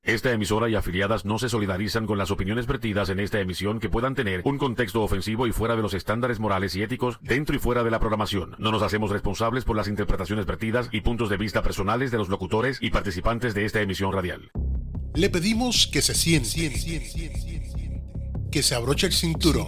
Esta emisora y afiliadas no se solidarizan con las opiniones vertidas en esta emisión que puedan tener un contexto ofensivo y fuera de los estándares morales y éticos dentro y fuera de la programación. No nos hacemos responsables por las interpretaciones vertidas y puntos de vista personales de los locutores y participantes de esta emisión radial. Le pedimos que se siente, que se abroche el cinturón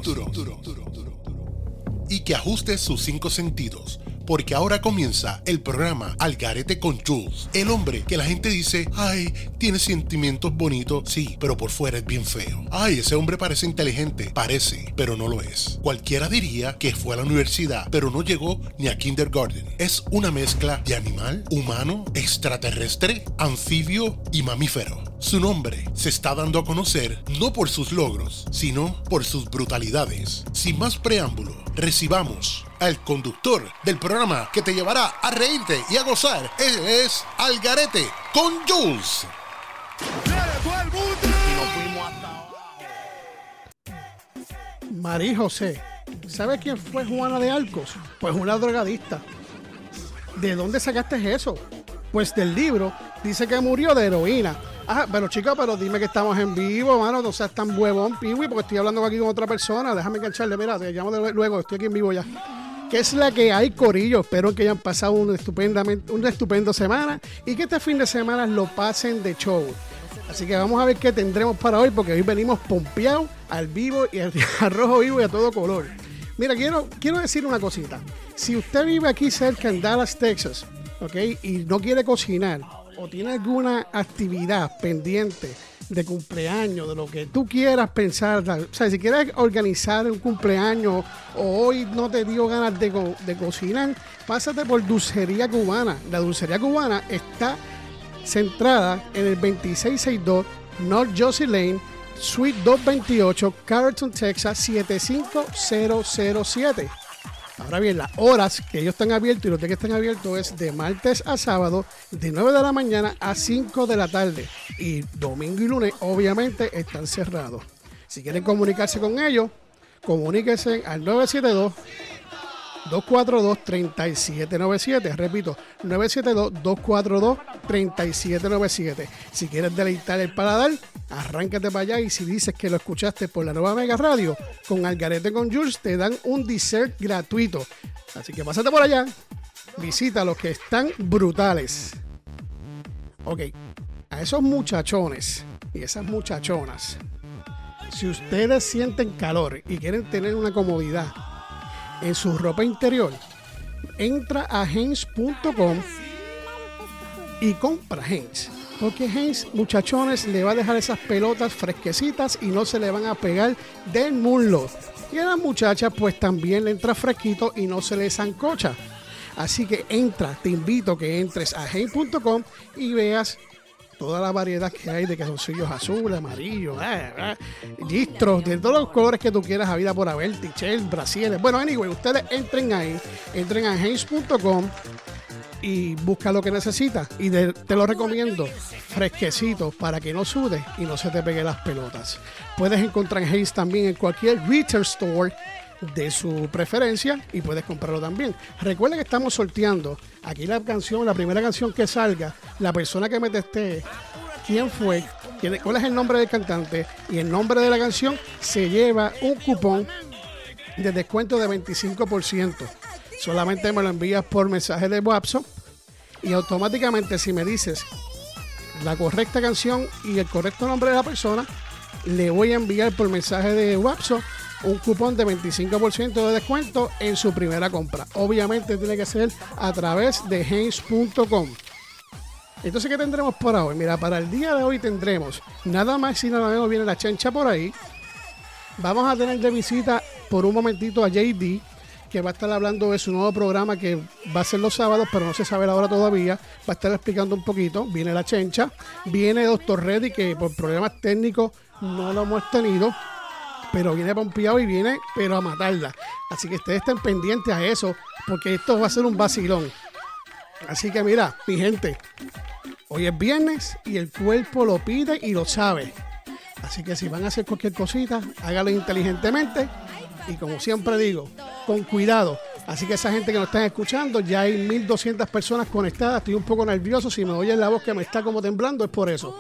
y que ajuste sus 5 sentidos, porque ahora comienza el programa Al Garete con Jules, el hombre que la gente dice, ay, tiene sentimientos bonitos, sí, pero por fuera es bien feo. Ay, ese hombre parece inteligente, parece, pero no lo es. Cualquiera diría que fue a la universidad, pero no llegó ni a kindergarten. Es una mezcla de animal, humano, extraterrestre, anfibio y mamífero. Su nombre se está dando a conocer no por sus logros, sino por sus brutalidades. Sin más preámbulo, recibamos al conductor del programa que te llevará a reírte y a gozar. Él es Al Garete con Jules. María José, ¿sabe quién fue Juana de Arcos? Pues una drogadista. ¿De dónde sacaste eso? Pues del libro dice que murió de heroína. Ah, pero chica, pero dime que estamos en vivo, mano, no seas tan huevón, piwi, porque estoy hablando aquí con otra persona. Déjame engancharle, mira, te llamo luego, estoy aquí en vivo ya. ¿Qué es la que hay, corillo? Espero que hayan pasado una estupenda semana y que este fin de semana lo pasen de show. Así que vamos a ver qué tendremos para hoy, porque hoy venimos pompeados al vivo y al rojo vivo y a todo color. Mira, quiero decir una cosita. Si usted vive aquí cerca en Dallas, Texas, ¿ok? Y no quiere cocinar o tiene alguna actividad pendiente de cumpleaños, de lo que tú quieras pensar, o sea, si quieres organizar un cumpleaños o hoy no te dio ganas de cocinar, pásate por Dulcería Cubana. La Dulcería Cubana está centrada en el 2662 North Josie Lane, Suite 228, Carrollton, Texas 75007. Ahora bien, las horas que ellos están abiertos y los días que están abiertos es de martes a sábado, de 9 de la mañana a 5 de la tarde. Y domingo y lunes, obviamente, están cerrados. Si quieren comunicarse con ellos, comuníquense al 972-242-3797. Repito, 972-242-3797. Si quieres deleitar el paladar, arráncate para allá y si dices que lo escuchaste por la nueva Mega Radio, con Al Garete con Jules te dan un dessert gratuito. Así que pásate por allá, visita los que están brutales. Ok, a esos muchachones y esas muchachonas, si ustedes sienten calor y quieren tener una comodidad en su ropa interior, entra a Hanes.com y compra Hanes. Porque Hanes, muchachones, le va a dejar esas pelotas fresquecitas y no se le van a pegar del muslo. Y a las muchachas, pues también le entra fresquito y no se les zancocha. Así que te invito a que entres a Hanes.com y veas toda la variedad que hay de calzoncillos azules, amarillos, gistros, de todos los colores que tú quieras, a vida por haber, t-shirts, brasieres. Bueno, anyway, ustedes entren a Hanes.com y busca lo que necesitas. Y te lo recomiendo fresquecito para que no sudes y no se te pegue las pelotas. Puedes encontrar Hanes también en cualquier retail store de su preferencia y puedes comprarlo también. Recuerda que estamos sorteando aquí la primera canción que salga, la persona que me testee quién fue, cuál es el nombre del cantante y el nombre de la canción, se lleva un cupón de descuento de 25%. Solamente me lo envías por mensaje de WhatsApp y automáticamente, si me dices la correcta canción y el correcto nombre de la persona, le voy a enviar por mensaje de WhatsApp un cupón de 25% de descuento en su primera compra. Obviamente tiene que ser a través de Hanes.com. Entonces, ¿qué tendremos por hoy? Mira, para el día de hoy tendremos nada más y nada menos, viene la Chencha por ahí. Vamos a tener de visita por un momentito a JD, que va a estar hablando de su nuevo programa que va a ser los sábados, pero no se sabe la hora todavía. Va a estar explicando un poquito. Viene la Chencha, viene Dr. Reddy, que por problemas técnicos no lo hemos tenido, pero viene pompeado y viene, pero a matarla. Así que ustedes estén pendientes a eso, porque esto va a ser un vacilón. Así que mira, mi gente, hoy es viernes y el cuerpo lo pide y lo sabe. Así que si van a hacer cualquier cosita, hágalo inteligentemente y, como siempre digo, con cuidado. Así que esa gente que nos están escuchando, ya hay 1,200 personas conectadas. Estoy un poco nervioso. Si me oyen la voz que me está como temblando, es por eso.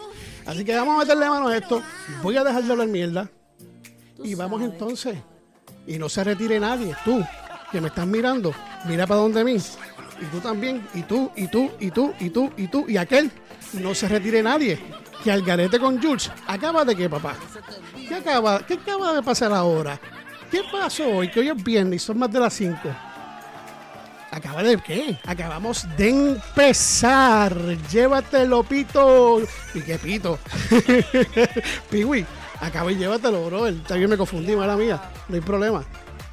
Así que vamos a meterle mano a esto. Voy a dejar de hablar mierda. Y vamos entonces. Y no se retire nadie. Tú, que me estás mirando, mira para donde mí. Y tú también. Y tú. Y aquel. No se retire nadie. Que Al Garete con Jules. ¿Acaba de qué, papá? ¿Qué acaba de pasar ahora? ¿Qué pasó hoy? Que hoy es viernes y son más de las 5. ¿Acaba de qué? Acabamos de empezar. Llévatelo, Pito. ¿Y qué Pito? Piwi, acaba y llévatelo, bro. También me confundí, mala mía. No hay problema.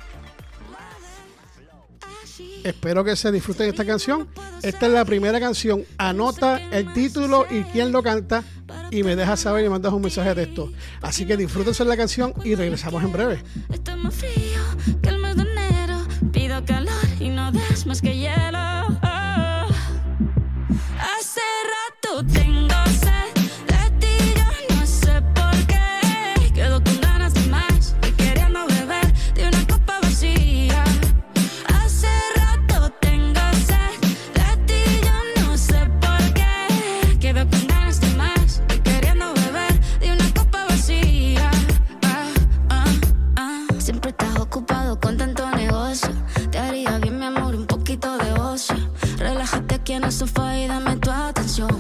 Espero que se disfruten esta canción. Esta es la primera canción. Anota el título y quién lo canta y me dejas saber y me mandas un mensaje de texto. Así que disfrútense la canción y regresamos en breve. Está más frío que el mes de enero. Pido calor y no des más que hielo. Hace rato tengo sed de ti, yo no sé por qué. Quedo con ganas de más y queriendo beber de una copa vacía. Hace rato tengo sed de ti, yo no sé por qué. Quedo con ganas de más y queriendo beber de una copa vacía. Siempre estás ocupado con tanto negocio. Te haría bien, mi amor, un poquito de ocio. Relájate aquí en el sofá y dame tu atención.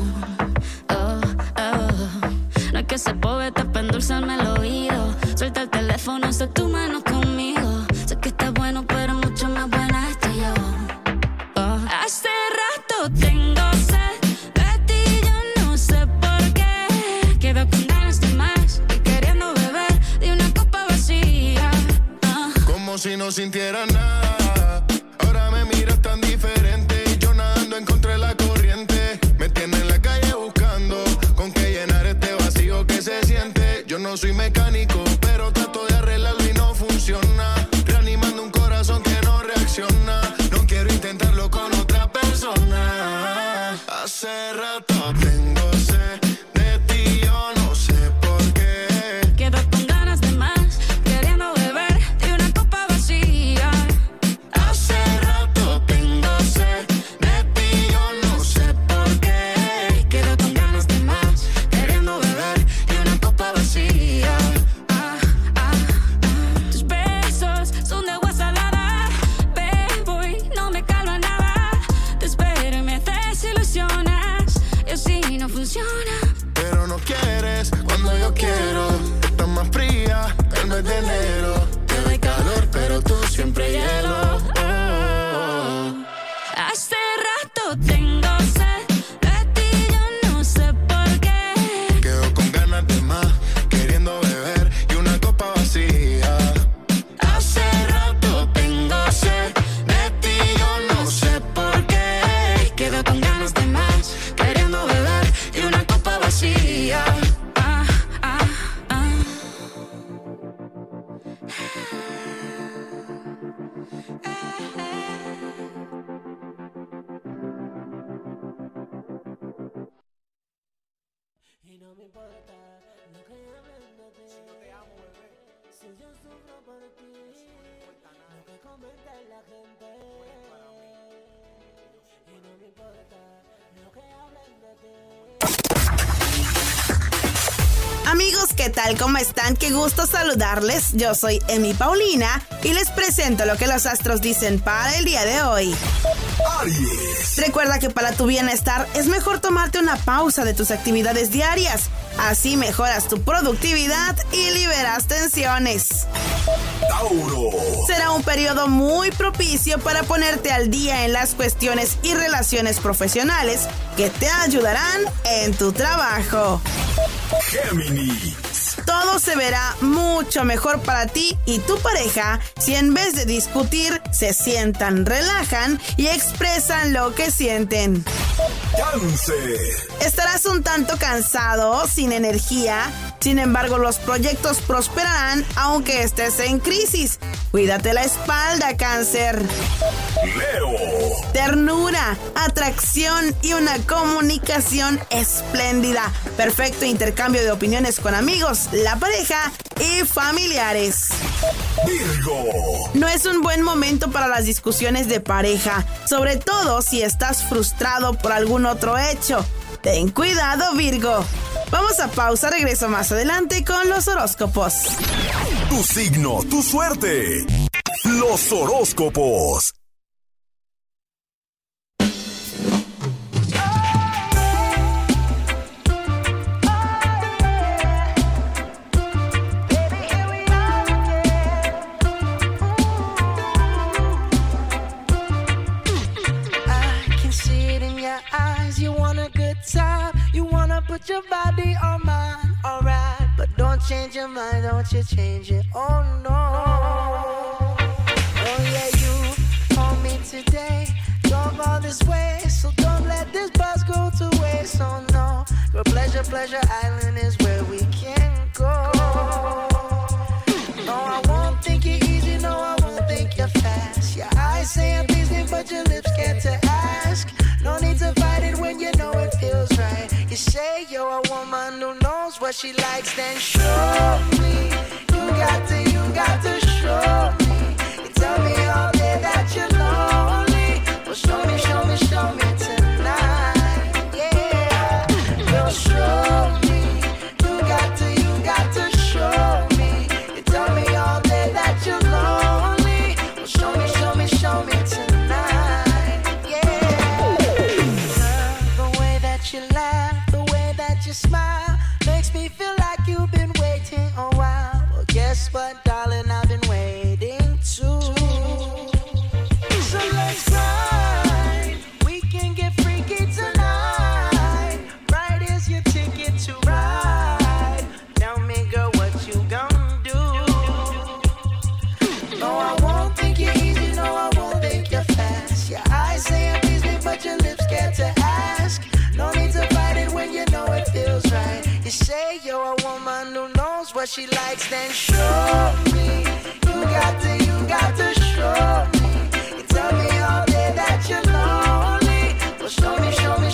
No es que se poeta para endulzarme el oído. Suelta el teléfono, hasta tu mano conmigo. Sé que estás bueno, pero mucho más buena estoy yo. Hace rato tengo sed de ti, yo no sé por qué. Quedo con ganas de más y queriendo beber de una copa vacía. Como si no sintiera nada. Ahora me miras tan diferente y yo nadando en contra de la corriente. Me tienes en la calle buscando con qué llenar este vacío que se siente. Yo no soy mecánico, pero trato de arreglarlo y no funciona. Reanimando un corazón que no reacciona. No quiero intentarlo con otra persona. Hace rato tengo sed de ti, yo no sé por qué. Quedo con ganas de más, queriendo beber de una copa vacía. Hace rato tengo sed de ti, yo no sé por qué. Quedo con ganas de más, queriendo beber de una copa vacía. Tus besos son de agua salada. Bebo y no me calma nada. Te espero y me desilusionas. Y así no funciona. Pero no quieres cuando yo quiero. Estás más fría que el mes de enero. Te doy calor, pero tú siempre hielo. Hace rato tengo sed de ti, yo no sé por qué. Quedo con ganas de más, queriendo beber y una copa vacía. Hace rato tengo sed de ti, yo no sé por qué. Quedo con ganas de más, queriendo beber y una copa vacía. Y no me importa lo que hablen de ti. Si no te amo, bebé. Si yo sufro por ti, lo que comenta la gente. Y no me importa lo que hablen de ti. Amigos, ¿qué tal? ¿Cómo están? Qué gusto saludarles. Yo soy Emi Paulina y les presento lo que los astros dicen para el día de hoy. Aries. Recuerda que para tu bienestar es mejor tomarte una pausa de tus actividades diarias. Así mejoras tu productividad y liberas tensiones. Tauro. Será un periodo muy propicio para ponerte al día en las cuestiones y relaciones profesionales que te ayudarán en tu trabajo. Géminis. Todo se verá mucho mejor para ti y tu pareja si en vez de discutir se sientan, relajan y expresan lo que sienten. Cáncer. Estarás un tanto cansado, sin energía. Sin embargo, los proyectos prosperarán aunque estés en crisis. Cuídate la espalda, Cáncer. Leo. Ternura, atracción y una comunicación espléndida. Perfecto intercambio de opiniones con amigos, la pareja y familiares. Virgo. No es un buen momento para las discusiones de pareja, sobre todo si estás frustrado por algún otro hecho. Ten cuidado, Virgo. Vamos a pausa, regreso más adelante con los horóscopos. Tu signo, tu suerte. Los horóscopos. Put your body on mine, alright. But don't change your mind, don't you change it, oh no. Oh yeah, you called me today, drove all this way, so don't let this bus go to waste, oh no. Your pleasure island is where we can go. No, I won't think you're easy, no, I won't think you're fast. Your eyes say I'm pleasing, but your lips scared to ask. No need to fight it when you know it feels right. You say you're a woman who knows what she likes, then show me. You got to show me. You tell me all day that you're lonely. Well, show me tonight. Yeah, you'll show me. You got to show me. You tell me all day that you're lonely. Well, show me tonight. Yeah, the way that you laugh, the way that you smile, makes me feel like you've been waiting a while. Well, guess what, darling, I've been waiting too. So let's ride, we can get freaky tonight. Right is your ticket to ride. Tell me, girl, what you gonna do? No, I won't think you're easy, no, I won't think you're fast. Your eyes say I'm pleased, but your lips scared to ask. No need to fight it when you know it feels right. You say you're a woman who knows what she likes, then show me. You got to show me. You tell me all day that you're lonely. Well, show me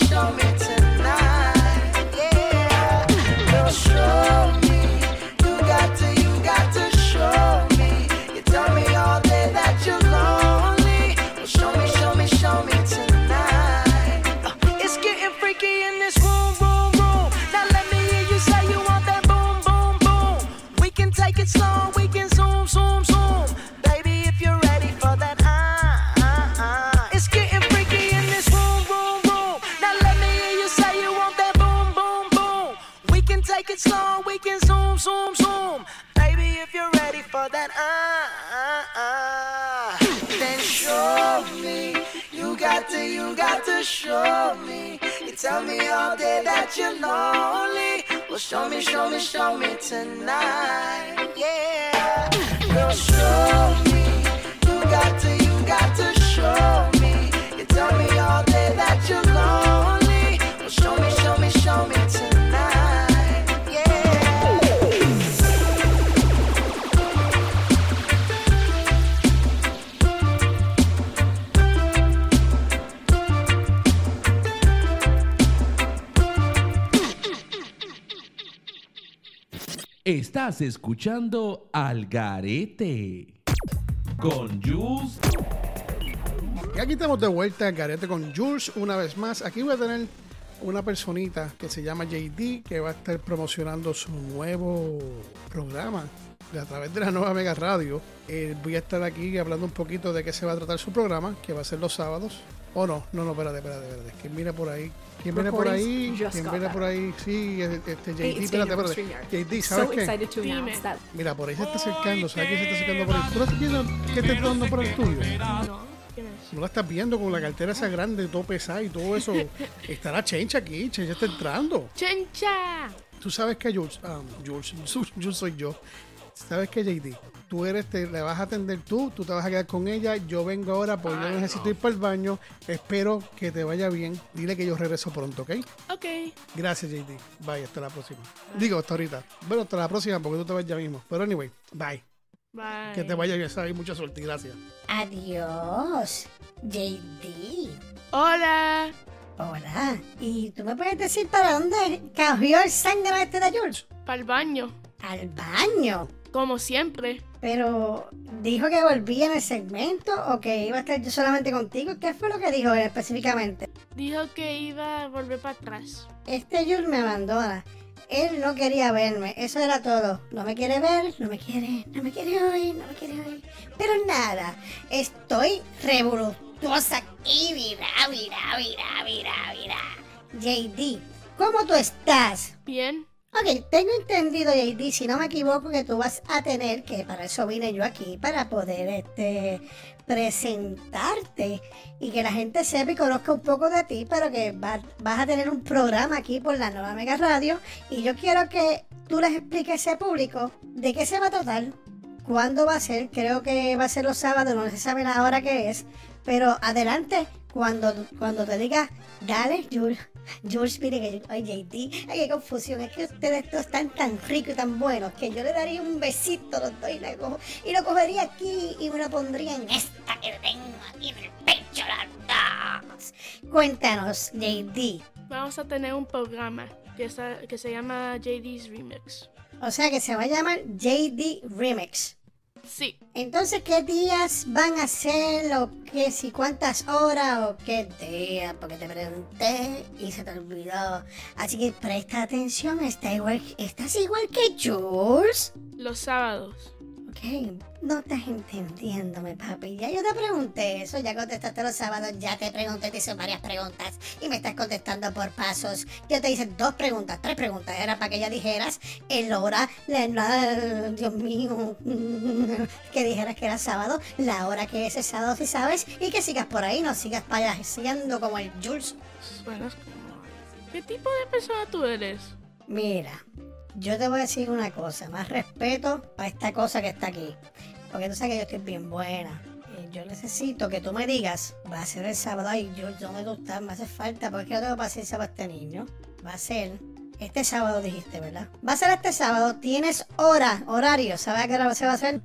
tonight. Yeah, girl, show me. You got to show me. You tell me all day that you're lonely. Well, show me tonight. It's getting freaky in this room. Now let me hear you say you want that boom, boom, boom. We can take it slow, we can zoom. Baby, if you're ready for that, It's getting freaky in this room. Now let me hear you say you want that boom, boom, boom. We can take it slow, we can zoom. Baby, if you're ready for that, then show me. You got to show me. You tell me all day that you're lonely. Well, show me tonight. Yeah, girl, show me. You got to show me. You tell me all day that you're lonely. Well, show me tonight. Yeah. Estás escuchando Al Garete con Jules. Y aquí estamos de vuelta al Garete con Jules una vez más. Aquí voy a tener una personita que se llama JD, que va a estar promocionando su nuevo programa a través de la nueva Mega Radio. Voy a estar aquí hablando un poquito de qué se va a tratar su programa, que va a ser los sábados. Oh, no, espérate. ¿Quién viene por ahí? ¿Quién viene por ahí? Sí, JD, espérate. JD, ¿sabes qué? Mira, por ahí se está acercando. ¿Sabes quién se está acercando por ahí? ¿Tú lo estás viendo que te está dando por el estudio? No la estás viendo con la cartera esa grande, todo pesada y todo eso. Está la Chencha aquí, Chencha está entrando. ¡Chencha! Tú sabes que Jules soy yo. ¿Sabes qué, JD? Tú le vas a atender tú te vas a quedar con ella. Yo vengo ahora porque yo necesito ir para el baño. Espero que te vaya bien. Dile que yo regreso pronto, ¿ok? Ok. Gracias, JD. Bye, hasta la próxima. Digo, hasta ahorita. Bueno, hasta la próxima porque tú te vas ya mismo. Pero anyway, bye. Bye. Que te vaya bien, sabes, mucha suerte y gracias. Adiós, JD. Hola. Hola. ¿Y tú me puedes decir para dónde cogió el sangre este de Jules? Para el baño. ¿Al baño? Como siempre. Pero, ¿dijo que volvía en el segmento o que iba a estar yo solamente contigo? ¿Qué fue lo que dijo él específicamente? Dijo que iba a volver para atrás. Este Jules me abandona. él no quería verme, eso era todo. No me quiere ver, no me quiere oír. Pero nada, estoy revoltosa aquí, mira. JD, ¿cómo tú estás? Bien. Ok, tengo entendido, JD, si no me equivoco, que tú vas a tener, que para eso vine yo aquí, para poder presentarte y que la gente sepa y conozca un poco de ti, pero que vas a tener un programa aquí por la Nueva Mega Radio y yo quiero que tú les expliques a ese público de qué se va a tratar, cuándo va a ser, creo que va a ser los sábados, no se sabe la hora que es, pero adelante, cuando te diga, dale, Jules, mire que ay, JD, ay, qué confusión, es que ustedes todos están tan ricos y tan buenos que yo le daría un besito a los dos y lo cogería aquí y me lo pondría en esta que tengo aquí en el pecho, las dos. Cuéntanos, JD. Vamos a tener un programa que se llama JD's Remix. O sea que se va a llamar JD Remix. Sí. Entonces, ¿qué días van a ser? ¿O qué? ¿Si cuántas horas? ¿O qué días? Porque te pregunté y se te olvidó. Así que presta atención. ¿Estás igual que Jules? Los sábados. Ok, no estás entendiéndome, papi. Ya yo te pregunté eso, ya contestaste los sábados, ya te pregunté, te hice varias preguntas y me estás contestando por pasos. Yo te hice 2 preguntas, 3 preguntas, era para que ya dijeras el hora, Dios mío, que dijeras que era sábado, la hora que es el sábado si sabes, y que sigas por ahí, no sigas payaseando como el Jules. Bueno, ¿qué tipo de persona tú eres? Mira, yo te voy a decir una cosa, más respeto para esta cosa que está aquí. Porque tú sabes que yo estoy bien buena. Y yo necesito que tú me digas, va a ser el sábado, ay, yo no me gusta, me hace falta, porque no tengo paciencia para este niño. Va a ser este sábado, dijiste, ¿verdad? Va a ser este sábado, tienes horario, ¿sabes a qué hora se va a hacer?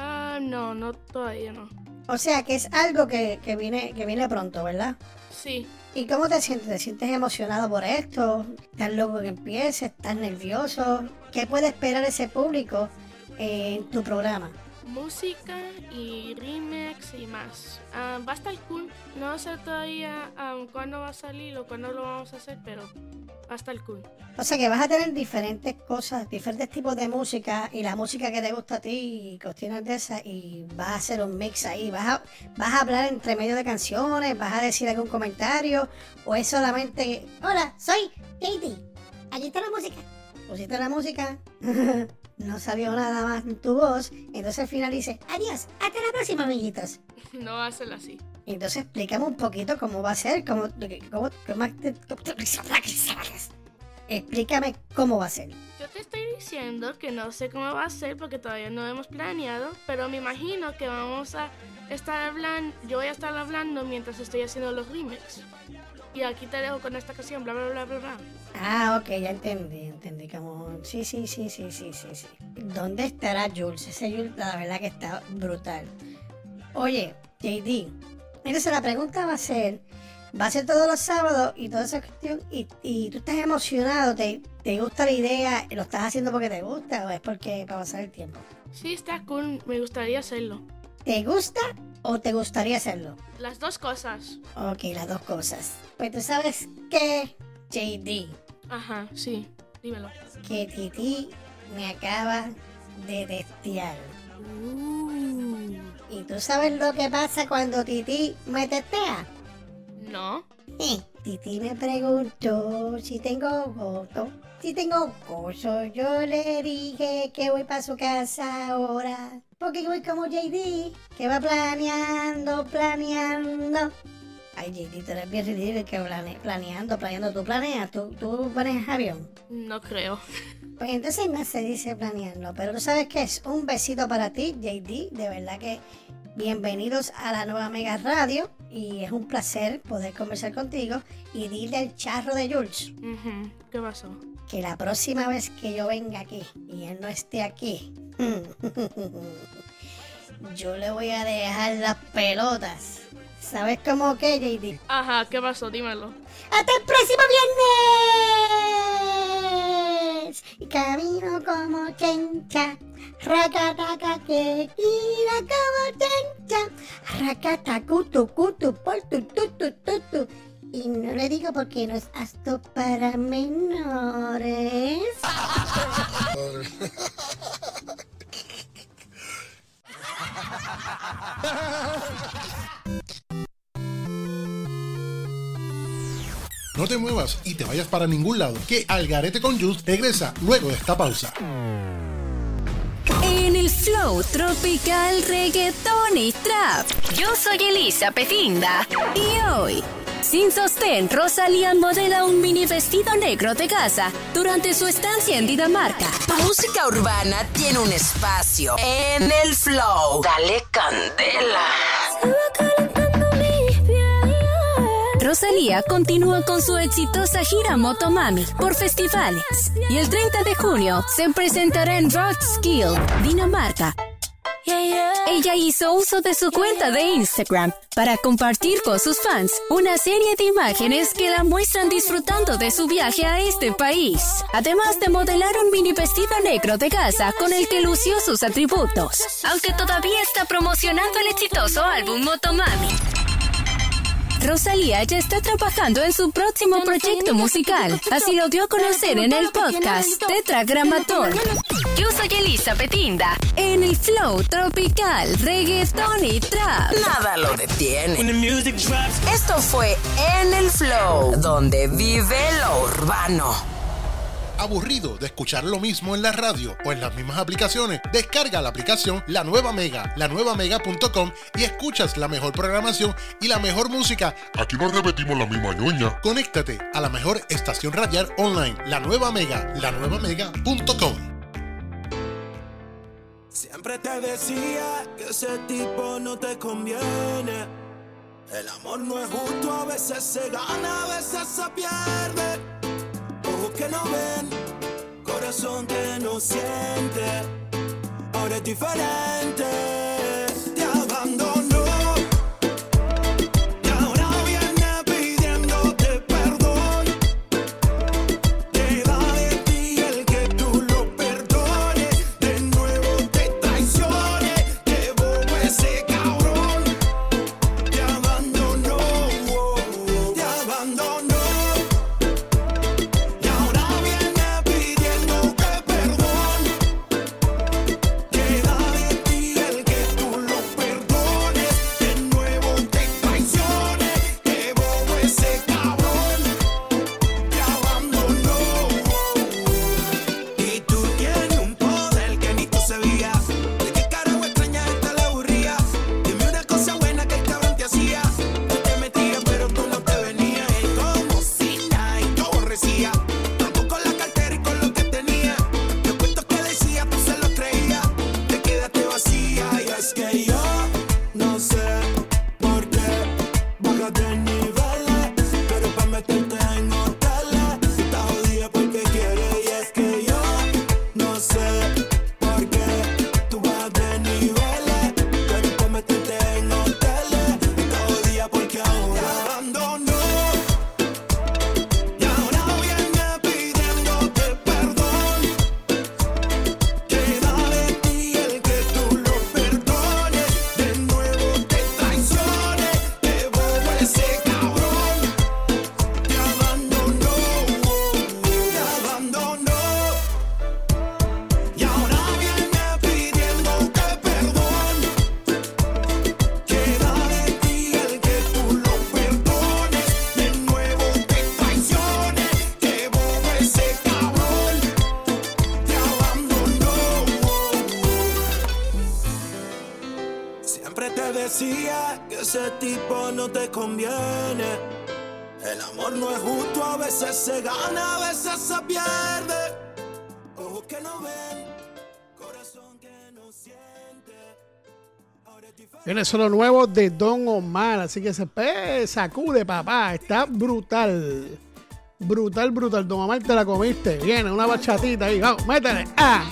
No, todavía no. O sea que es algo que viene pronto, ¿verdad? Sí. ¿Y cómo te sientes? ¿Te sientes emocionado por esto? ¿Estás loco que empiece? ¿Estás nervioso? ¿Qué puede esperar ese público en tu programa? Música y remix y más. Va a estar cool. No sé todavía cuándo va a salir o cuándo lo vamos a hacer, pero va a estar cool. O sea que vas a tener diferentes cosas, diferentes tipos de música y la música que te gusta a ti y cuestiones de esas y vas a hacer un mix ahí. Vas a hablar entre medio de canciones, vas a decir algún comentario o es solamente, hola, soy JD, aquí está la música. Pusiste la música, no salió nada más en tu voz, entonces al final dice, adiós, hasta la próxima, amiguitos. No va a ser así. Entonces explícame un poquito cómo va a ser, explícame cómo va a ser. Yo te estoy diciendo que no sé cómo va a ser porque todavía no hemos planeado, pero me imagino que vamos a estar hablando, yo voy a estar hablando mientras estoy haciendo los remix. Y aquí te dejo con esta canción, bla, bla, bla, bla, bla. Ah, ok, ya entendí como... Sí. ¿Dónde estará Jules? Ese Jules, la verdad que está brutal. Oye, JD, entonces la pregunta va a ser todos los sábados y toda esa cuestión, y tú estás emocionado, te gusta la idea, ¿lo estás haciendo porque te gusta o es porque para pasar el tiempo? Sí, está cool, me gustaría hacerlo. ¿Te gusta o te gustaría hacerlo? Las dos cosas. Ok, las dos cosas. Pues tú sabes que, JD. Ajá, sí, dímelo. Que Titi me acaba de testear. ¿Y tú sabes lo que pasa cuando Titi me testea? No. Titi me preguntó si tengo voto. Si tengo gozo, yo le dije que voy para su casa ahora. Porque voy como JD, que va planeando. Ay, JD, tú eres bien ridículo que planeando. ¿Tú planeas? ¿Tú manejas avión? No creo. Pues entonces no se dice planeando. Pero tú sabes que es un besito para ti, JD. De verdad que bienvenidos a la Nueva Mega Radio. Y es un placer poder conversar contigo y dile al charro de Jules. ¿Qué pasó? Que la próxima vez que yo venga aquí y él no esté aquí, yo le voy a dejar las pelotas. ¿Sabes cómo que, JD? Ajá, ¿qué pasó? Dímelo. ¡Hasta el próximo viernes! Y camino como chencha, racataca que tira como chencha, racatacutu cutu por tu. Y no le digo porque no es apto para menores. No te muevas y te vayas para ningún lado, que Al Garete con Jules regresa luego de esta pausa. En el flow tropical, reggaetón y trap. Yo soy Elisa Petinda y hoy, sin sostén, Rosalía modela un mini vestido negro de gasa durante su estancia en Dinamarca. Música urbana tiene un espacio en el flow. Dale candela. Rosalía continúa con su exitosa gira Motomami por festivales y el 30 de junio se presentará en Roskilde, Dinamarca. Ella hizo uso de su cuenta de Instagram para compartir con sus fans una serie de imágenes que la muestran disfrutando de su viaje a este país, además de modelar un mini vestido negro de gasa con el que lució sus atributos, aunque todavía está promocionando el exitoso álbum Motomami. Rosalía ya está trabajando en su próximo proyecto musical, así lo dio a conocer en el podcast Tetragramatón. Yo soy Elisa Petinda, en el flow tropical, reggaetón y trap. Nada lo detiene. Esto fue En el Flow, donde vive lo urbano. ¿Aburrido de escuchar lo mismo en la radio o en las mismas aplicaciones? Descarga la aplicación La Nueva Mega, lanuevamega.com, y escuchas la mejor programación y la mejor música. Aquí no repetimos la misma ñoña. Conéctate a la mejor estación radial online, La Nueva Mega, lanuevamega.com. Siempre te decía que ese tipo no te conviene. El amor no es justo, a veces se gana, a veces se pierde. Ojos que no ven, corazón que no siente. Ahora es diferente. Te abandonó y ahora viene pidiéndote perdón. Queda de ti el que tú lo perdones. De nuevo te traiciones. Qué bobo ese cabrón. Te abandonó, te abandonó. Que ese tipo no te conviene. El amor no es justo, a veces se gana, a veces se pierde. Ojos que no ven, corazón que no siente. Viene solo nuevo de Don Omar, así que se sacude, papá. Está brutal. Brutal, brutal. Don Omar, te la comiste. Viene una bachatita ahí. Vamos, métele.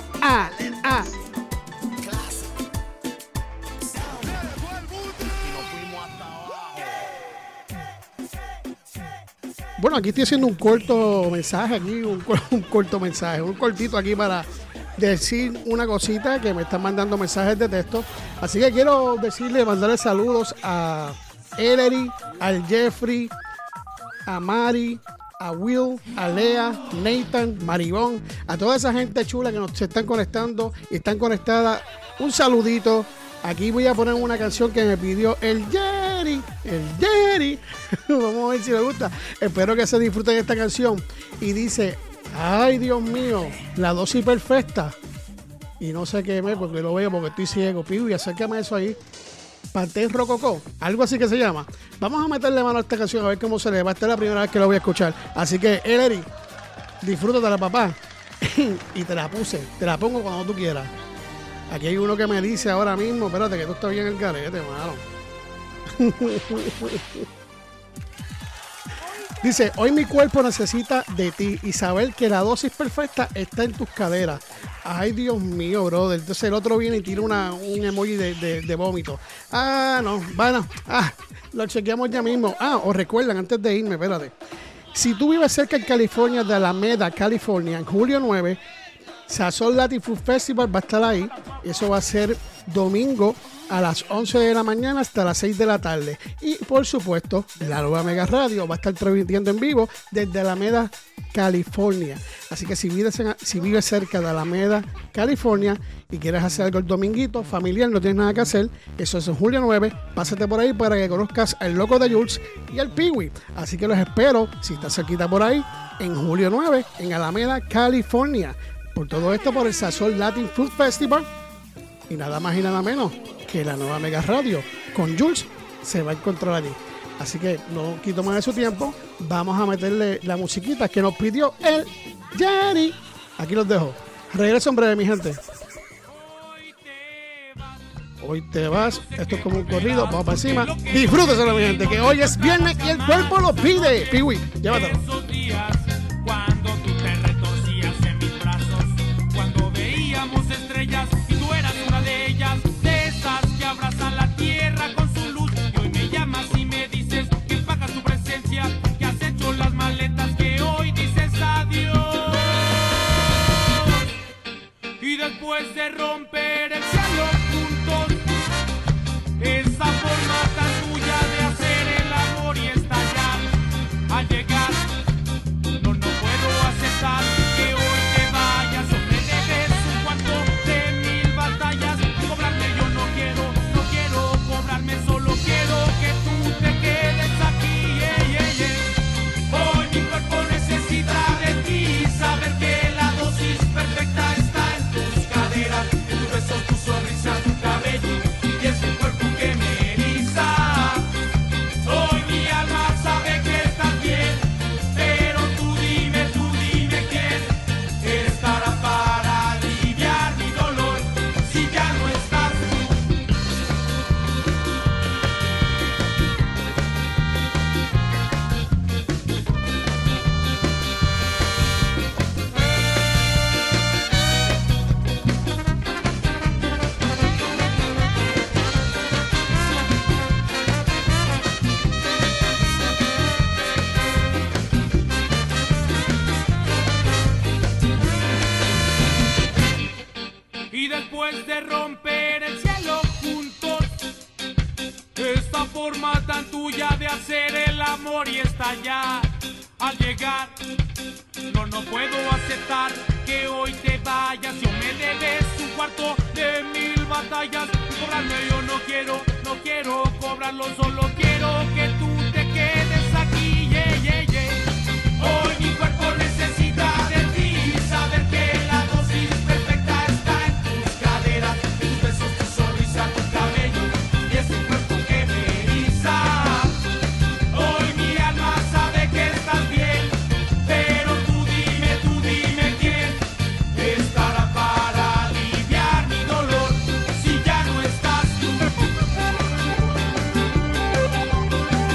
Bueno, aquí estoy haciendo un corto mensaje, un cortito aquí para decir una cosita que me están mandando mensajes de texto. Así que quiero mandarle saludos a Ellery, al Jeffrey, a Mari, a Will, a Lea, Nathan, Maribón, a toda esa gente chula que nos se están conectando y están conectadas. Un saludito. Aquí voy a poner una canción que me pidió el Jerry. Vamos a ver si le gusta. Espero que se disfruten esta canción. Y dice, ay Dios mío, la dosis perfecta. Y no sé qué me, porque lo veo porque estoy ciego. Pido y acércame eso ahí. Pantel Rococó, algo así que se llama. Vamos a meterle mano a esta canción a ver cómo se le va. Esta es la primera vez que lo voy a escuchar. Así que, Eleri, disfrútatela, papá. Y te la pongo cuando tú quieras. Aquí hay uno que me dice ahora mismo, espérate que tú estás bien en el garete, mano. Dice, hoy mi cuerpo necesita de ti y saber que la dosis perfecta está en tus caderas. Ay, Dios mío, brother. Entonces el otro viene y tira un emoji de vómito. No, bueno, lo chequeamos ya mismo. Os recuerdan, antes de irme, espérate. Si tú vives cerca en California, de Alameda, California, en julio 9, Sazón Latin Food Festival va a estar ahí. Eso va a ser domingo a las 11 de la mañana hasta las 6 de la tarde. Y por supuesto, la Nueva Mega Radio va a estar transmitiendo en vivo desde Alameda, California. Así que si vives cerca de Alameda, California y quieres hacer algo el dominguito familiar, no tienes nada que hacer, eso es en julio 9, pásate por ahí para que conozcas al Loco de Jules y al Piwi. Así que los espero, si estás cerquita por ahí, en julio 9, en Alameda, California. Por todo esto, por el Sazón Latin Food Festival. Y nada más y nada menos que la Nueva Mega Radio con Jules se va a encontrar allí. Así que no quito más de su tiempo. Vamos a meterle la musiquita que nos pidió el Jerry. Aquí los dejo. Regreso en breve, mi gente. Hoy te vas. Esto es como un corrido. Vamos para encima. Disfrúteselo, mi gente, que hoy es viernes y el cuerpo lo pide. Piwi, llévatelo. Cuando tú te retorcías en mis brazos, cuando veíamos estrellas y tú eras una de ellas, de esas que abrazan la tierra con su luz. Y hoy me llamas y me dices que pagas tu presencia, que has hecho las maletas, que hoy dices adiós. Y después de romper el cielo juntos, esa forma tan tuya de hacer el amor y estallar al llegar, no puedo aceptar que hoy te vayas o me dejes un cuarto de 1000 batallas. Cobrarme yo no quiero cobrarme, solo quiero que tú te quedes aquí. Hoy mi cuerpo necesita de ti, saber que la dosis perfecta está en tus caderas, en tus besos, tu sonrisa, tu cabello y ese cuerpo que me eriza. Hoy mi alma sabe que estás bien, pero tú dime quién estará para aliviar mi dolor si ya no estás tú. Y después de romper el cielo juntos, esta forma tan tuya de hacer el amor y estallar al llegar, no puedo aceptar que hoy te vayas y o me debes un cuarto de 1000 batallas. Cobrarme yo no quiero cobrarlo, solo quiero que tú te quedes aquí. Hoy mi cuerpo necesita de ti, saber que la dosis perfecta está en tus caderas, en tus besos, tu sonrisa, tu cabello y ese cuerpo que me eriza. Hoy mi alma sabe que estás bien, pero tú dime quién estará para aliviar mi dolor si ya no estás tú.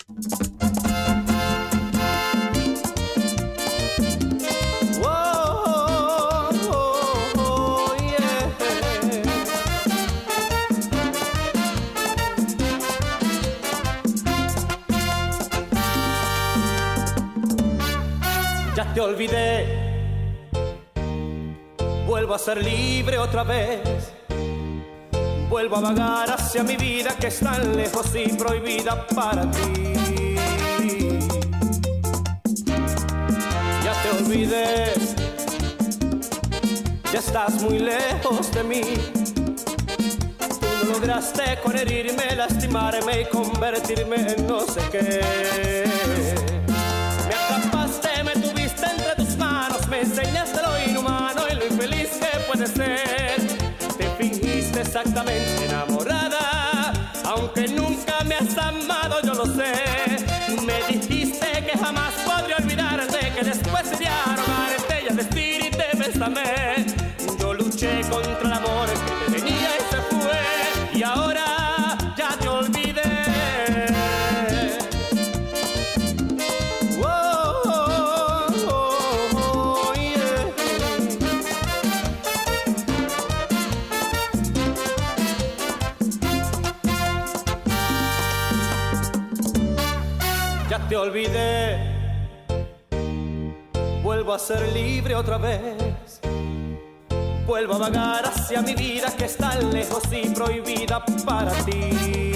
Ya te olvidé, vuelvo a ser libre otra vez, vuelvo a vagar hacia mi vida que es tan lejos y prohibida para ti. Ya te olvidé, ya estás muy lejos de mí. Tú no lograste con herirme, lastimarme y convertirme en no sé qué. Me atrapaste, me tuviste entre tus manos, me enseñaste lo inhumano y lo infeliz que puede ser. Te fingiste exactamente enamorada, aunque nunca me has amado, yo lo sé. Me dijiste que jamás podría olvidarte, que después sería robarte y al decirte bésame. Yo luché contra el amor que te tenía y se fue, y ahora ya te olvidé. Te olvidé, vuelvo a ser libre otra vez, vuelvo a vagar hacia mi vida que es tan lejos y prohibida para ti.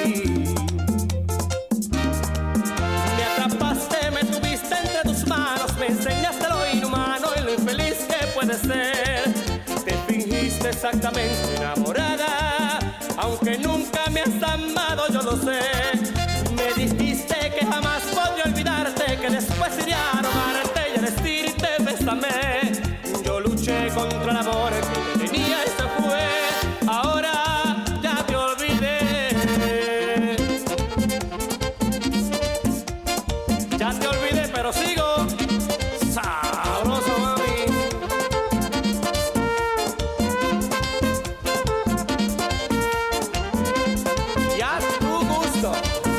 Me atrapaste, me tuviste entre tus manos, me enseñaste lo inhumano y lo infeliz que puede ser. Te fingiste exactamente enamorada, aunque nunca me has amado, yo lo sé. Me dijiste que jamás podría olvidarte, que después iría a robarte y a decirte bésame. Yo luché contra el amor que te tenía y se fue, ahora ya te olvidé. Ya te olvidé, pero sigo sabroso, mami. Y a tu gusto.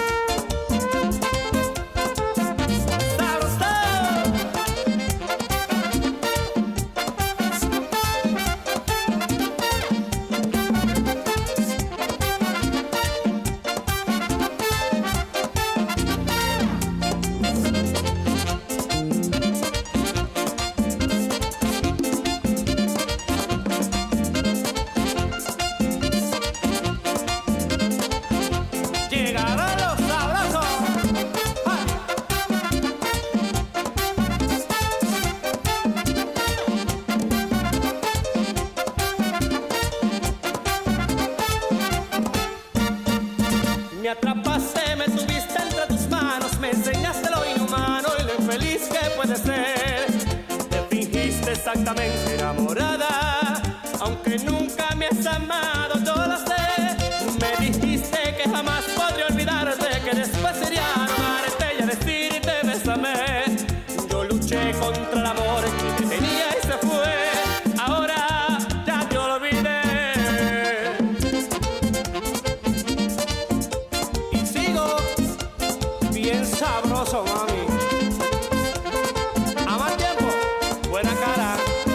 Me atrapaste, me tuviste entre tus manos, me enseñaste lo inhumano y lo infeliz que puede ser. Te fingiste exactamente enamorada, aunque nunca me has amado, yo lo sé. Me dijiste que jamás podría olvidarte, que después sería robarte y a decirte bésame. Yo luché contra el amor que te tenía y se fue, ahora ya te olvidé. Bien sabroso, mami. A más tiempo, buena cara.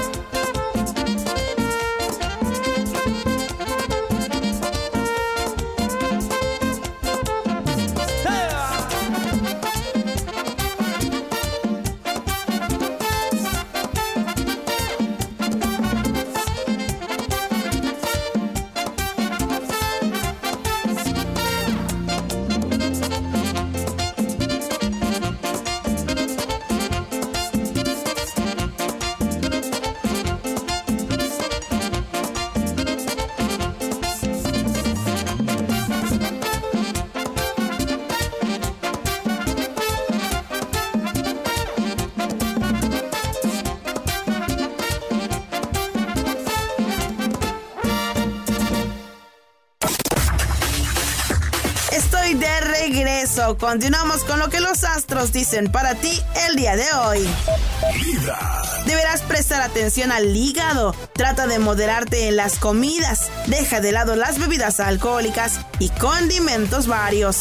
Estoy de regreso. Continuamos con lo que los astros dicen para ti el día de hoy. Libra. Deberás prestar atención al hígado. Trata de moderarte en las comidas. Deja de lado las bebidas alcohólicas y condimentos varios.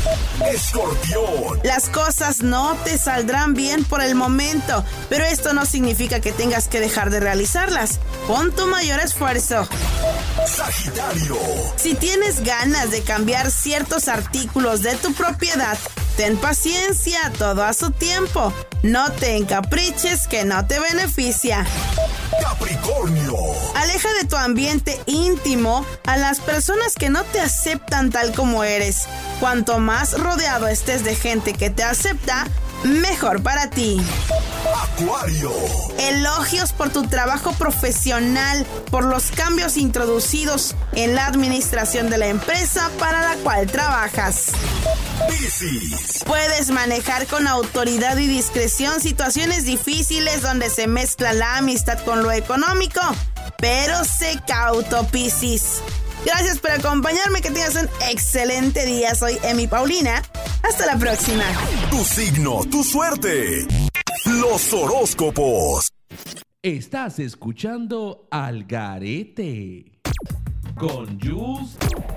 Escorpión. Las cosas no te saldrán bien por el momento, pero esto no significa que tengas que dejar de realizarlas. Pon tu mayor esfuerzo. Sagitario. Si tienes ganas de cambiar ciertos artículos de tu propiedad, ten paciencia, todo a su tiempo. No te encapriches que no te beneficia. Capricornio. Aleja de tu ambiente íntimo a las personas que no te aceptan tal como eres. Cuanto más rodeado estés de gente que te acepta, mejor para ti. Acuario. Elogios por tu trabajo profesional, por los cambios introducidos en la administración de la empresa para la cual trabajas. Piscis. Puedes manejar con autoridad y discreción situaciones difíciles donde se mezcla la amistad con lo económico, pero sé cauto, Piscis. Gracias por acompañarme, que tengas un excelente día. Soy Emi Paulina. Hasta la próxima. Tu signo, tu suerte. Los horóscopos. Estás escuchando Al Garete con Jules.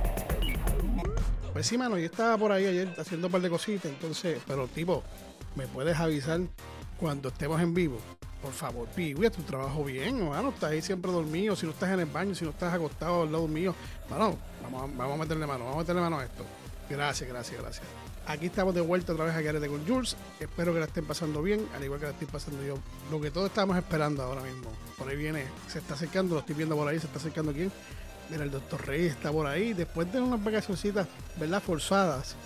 Pues sí, mano, yo estaba por ahí ayer haciendo un par de cositas, entonces, pero tipo, ¿me puedes avisar cuando estemos en vivo? Por favor, Piwi, tu trabajo bien, mano, estás ahí siempre dormido, si no estás en el baño, si no estás acostado al lado mío, mano, vamos a meterle mano a esto. Gracias. Aquí estamos de vuelta otra vez a Garete con Jules. Espero que la estén pasando bien, al igual que la estoy pasando yo. Lo que todos estamos esperando ahora mismo. Por ahí viene, se está acercando, lo estoy viendo por ahí, se está acercando quién. Mira, el doctor Reyes está por ahí. Después de unas vacacioncitas, ¿verdad? Forzadas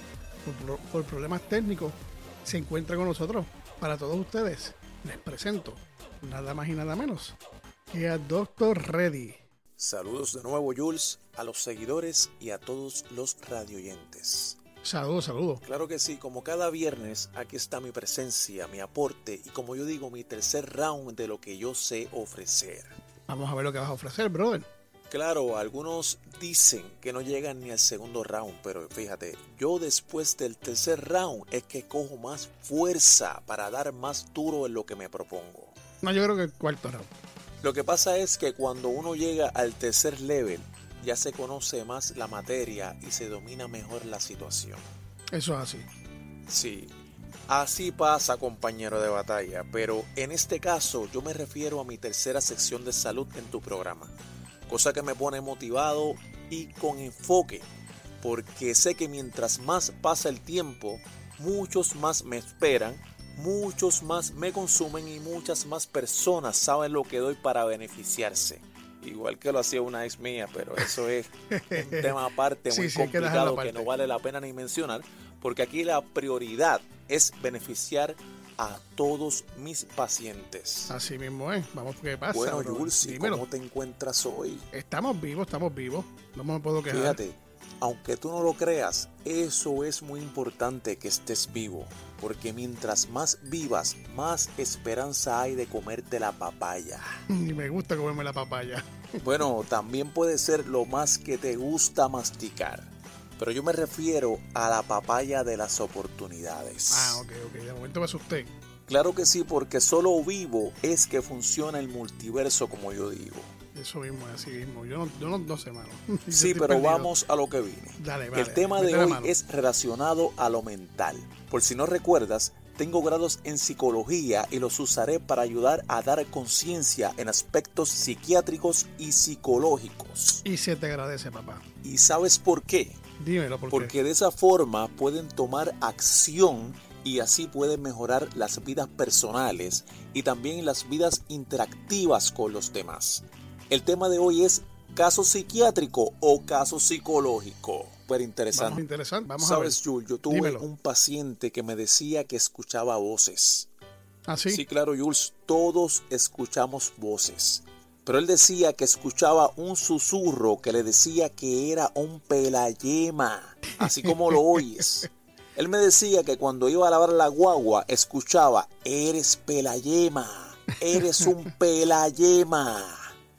por problemas técnicos, se encuentra con nosotros. Para todos ustedes, les presento nada más y nada menos que a Dr. Reddy. Saludos de nuevo, Jules, a los seguidores y a todos los radioyentes. Saludos. Claro que sí, como cada viernes, aquí está mi presencia, mi aporte y, como yo digo, mi tercer round de lo que yo sé ofrecer. Vamos a ver lo que vas a ofrecer, brother. Claro, algunos dicen que no llegan ni al segundo round, pero fíjate, yo después del tercer round es que cojo más fuerza para dar más duro en lo que me propongo. No, yo creo que el cuarto round. Lo que pasa es que cuando uno llega al tercer level, ya se conoce más la materia y se domina mejor la situación. Eso es así. Sí, así pasa, compañero de batalla, pero en este caso yo me refiero a mi tercera sección de salud en tu programa. Cosa que me pone motivado y con enfoque, porque sé que mientras más pasa el tiempo, muchos más me esperan, muchos más me consumen y muchas más personas saben lo que doy para beneficiarse. Igual que lo hacía una ex mía, pero eso es un tema aparte muy complicado que no vale la pena ni mencionar, porque aquí la prioridad es beneficiar a todos mis pacientes. Así mismo es. Vamos, ¿qué pasa? Bueno, Jules, ¿cómo te encuentras hoy? Estamos vivos. No me puedo quejar. Fíjate, aunque tú no lo creas, eso es muy importante, que estés vivo, porque mientras más vivas, más esperanza hay de comerte la papaya. Y me gusta comerme la papaya. Bueno, también puede ser lo más que te gusta masticar, pero yo me refiero a la papaya de las oportunidades. Ok, de momento me asusté. Claro que sí, porque solo vivo es que funciona el multiverso, como yo digo. Eso mismo, así mismo. Yo no sé, mano. Sí, pero perdido. Vamos a lo que vine. Dale, el tema de hoy es relacionado a lo mental. Por si no recuerdas, tengo grados en psicología y los usaré para ayudar a dar conciencia en aspectos psiquiátricos y psicológicos. Y se te agradece, papá. ¿Y sabes por qué? Dímelo, ¿por qué? Porque de esa forma pueden tomar acción y así pueden mejorar las vidas personales y también las vidas interactivas con los demás. El tema de hoy es caso psiquiátrico o caso psicológico. Súper interesante. Vamos ¿Sabes, a ver. Jules? Yo tuve un paciente que me decía que escuchaba voces. ¿Ah, sí? Sí, claro, Jules. Todos escuchamos voces. Pero él decía que escuchaba un susurro que le decía que era un pelayema. Así como lo oyes. Él me decía que cuando iba a lavar la guagua, escuchaba, eres pelayema, eres un pelayema.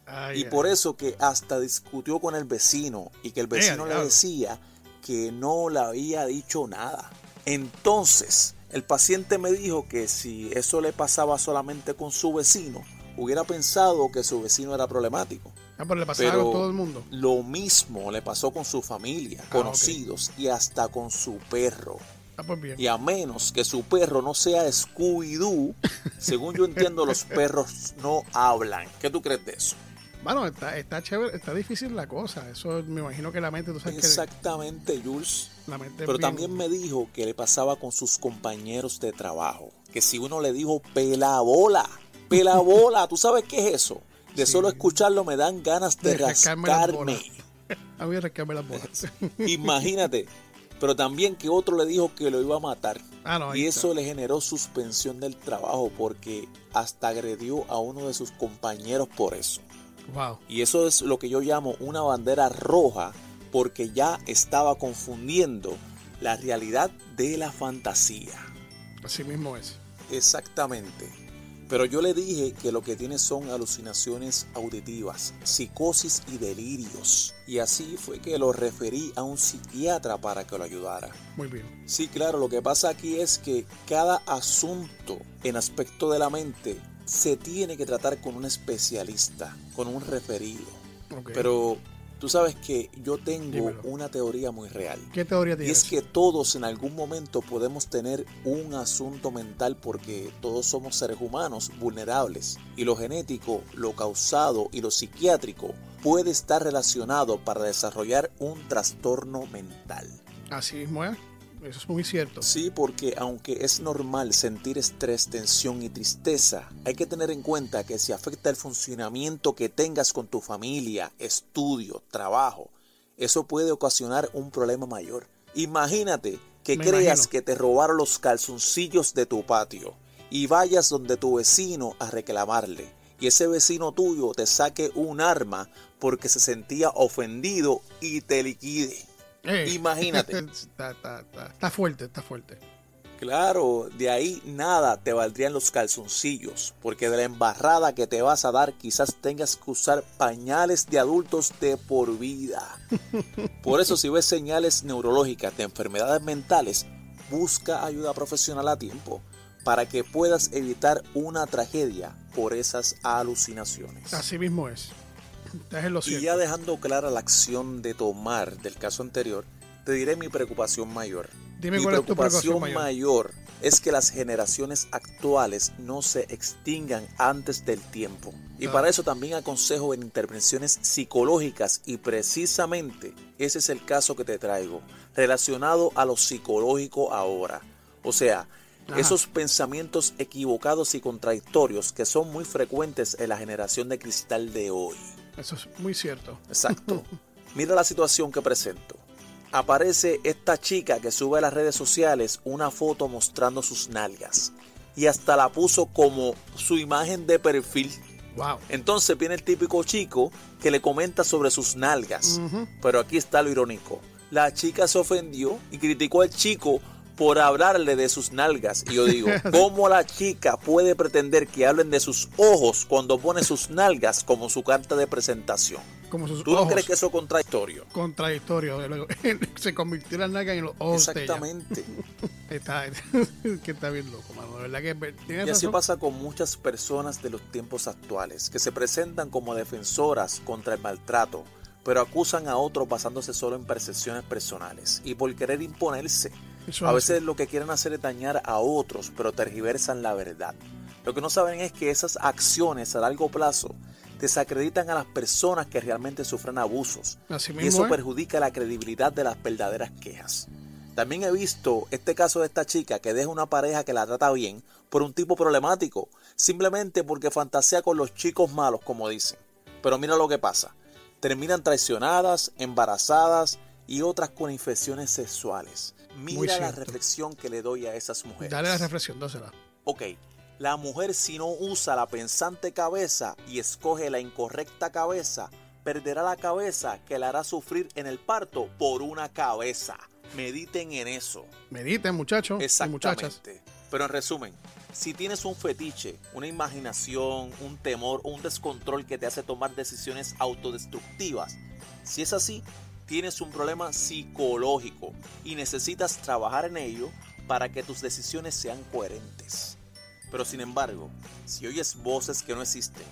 Y por eso que hasta discutió con el vecino y que el vecino le decía que no le había dicho nada. Entonces, el paciente me dijo que si eso le pasaba solamente con su vecino, hubiera pensado que su vecino era problemático. Pero le pasaba con todo el mundo. Lo mismo le pasó con su familia, conocidos y hasta con su perro. Pues bien. Y a menos que su perro no sea Scooby-Doo, según yo entiendo, los perros no hablan. ¿Qué tú crees de eso? Bueno, está chévere, está difícil la cosa. Eso me imagino que la mente, tú sabes. Exactamente, Jules. La mente Pero bien... también me dijo que le pasaba con sus compañeros de trabajo. Que si uno le dijo pelabola, ¿tú sabes qué es eso? De solo escucharlo me dan ganas de rascarme. A mí rascarme las bolas. Imagínate. Pero también que otro le dijo que lo iba a matar. Y eso le generó suspensión del trabajo porque hasta agredió a uno de sus compañeros por eso. Wow. Y eso es lo que yo llamo una bandera roja porque ya estaba confundiendo la realidad de la fantasía. Así mismo es. Exactamente. Pero yo le dije que lo que tiene son alucinaciones auditivas, psicosis y delirios. Y así fue que lo referí a un psiquiatra para que lo ayudara. Muy bien. Sí, claro, lo que pasa aquí es que cada asunto en aspecto de la mente se tiene que tratar con un especialista, con un referido. Okay. Pero tú sabes que yo tengo una teoría muy real. ¿Qué teoría tienes? Y es que todos en algún momento podemos tener un asunto mental porque todos somos seres humanos vulnerables. Y lo genético, lo causado y lo psiquiátrico puede estar relacionado para desarrollar un trastorno mental. Así mismo es. Eso es muy cierto. Sí, porque aunque es normal sentir estrés, tensión y tristeza, hay que tener en cuenta que si afecta el funcionamiento que tengas con tu familia, estudio, trabajo, eso puede ocasionar un problema mayor. Imagínate que creas que te robaron los calzoncillos de tu patio y vayas donde tu vecino a reclamarle y ese vecino tuyo te saque un arma porque se sentía ofendido y te liquide. Imagínate. Está fuerte. Claro, de ahí nada te valdrían los calzoncillos, porque de la embarrada que te vas a dar quizás tengas que usar pañales de adultos de por vida. Por eso si ves señales neurológicas de enfermedades mentales, busca ayuda profesional a tiempo para que puedas evitar una tragedia por esas alucinaciones. Así mismo es. Y ya dejando clara la acción de tomar del caso anterior, te diré mi preocupación mayor. Dime mi cuál es tu preocupación preocupación mayor es que las generaciones actuales no se extingan antes del tiempo. Y para eso también aconsejo en intervenciones psicológicas y precisamente ese es el caso que te traigo, relacionado a lo psicológico ahora. O sea, esos pensamientos equivocados y contradictorios que son muy frecuentes en la generación de cristal de hoy. Eso es muy cierto. Exacto. Mira la situación que presento. Aparece esta chica que sube a las redes sociales una foto mostrando sus nalgas. Y hasta la puso como su imagen de perfil. Wow. Entonces viene el típico chico que le comenta sobre sus nalgas. Pero aquí está lo irónico. La chica se ofendió y criticó al chico por hablarle de sus nalgas. Y yo digo, ¿cómo la chica puede pretender que hablen de sus ojos cuando pone sus nalgas como su carta de presentación? Como sus ¿Tú no ojos. crees que eso es contradictorio? Contradictorio. Se convirtió las nalgas en los ojos. Exactamente. Que está bien loco, mano. De verdad que tiene y así razón. pasa con muchas personas de los tiempos actuales, que se presentan como defensoras contra el maltrato, pero acusan a otros basándose solo en percepciones personales y por querer imponerse. A veces lo que quieren hacer es dañar a otros, pero tergiversan la verdad. Lo que no saben es que esas acciones a largo plazo desacreditan a las personas que realmente sufren abusos. Así mismo, y eso perjudica la credibilidad de las verdaderas quejas. También he visto este caso de esta chica que deja una pareja que la trata bien por un tipo problemático, simplemente porque fantasea con los chicos malos, como dicen. Pero mira lo que pasa. Terminan traicionadas, embarazadas y otras con infecciones sexuales. Mira la reflexión que le doy a esas mujeres. Dale la reflexión, dásela. Ok, la mujer si no usa la pensante cabeza y escoge la incorrecta cabeza, perderá la cabeza que la hará sufrir en el parto por una cabeza. Mediten en eso. Mediten, muchachos. Exactamente. Muchachas. Pero en resumen, si tienes un fetiche, una imaginación, un temor o un descontrol que te hace tomar decisiones autodestructivas, si es así, tienes un problema psicológico y necesitas trabajar en ello para que tus decisiones sean coherentes. Pero sin embargo, si oyes voces que no existen,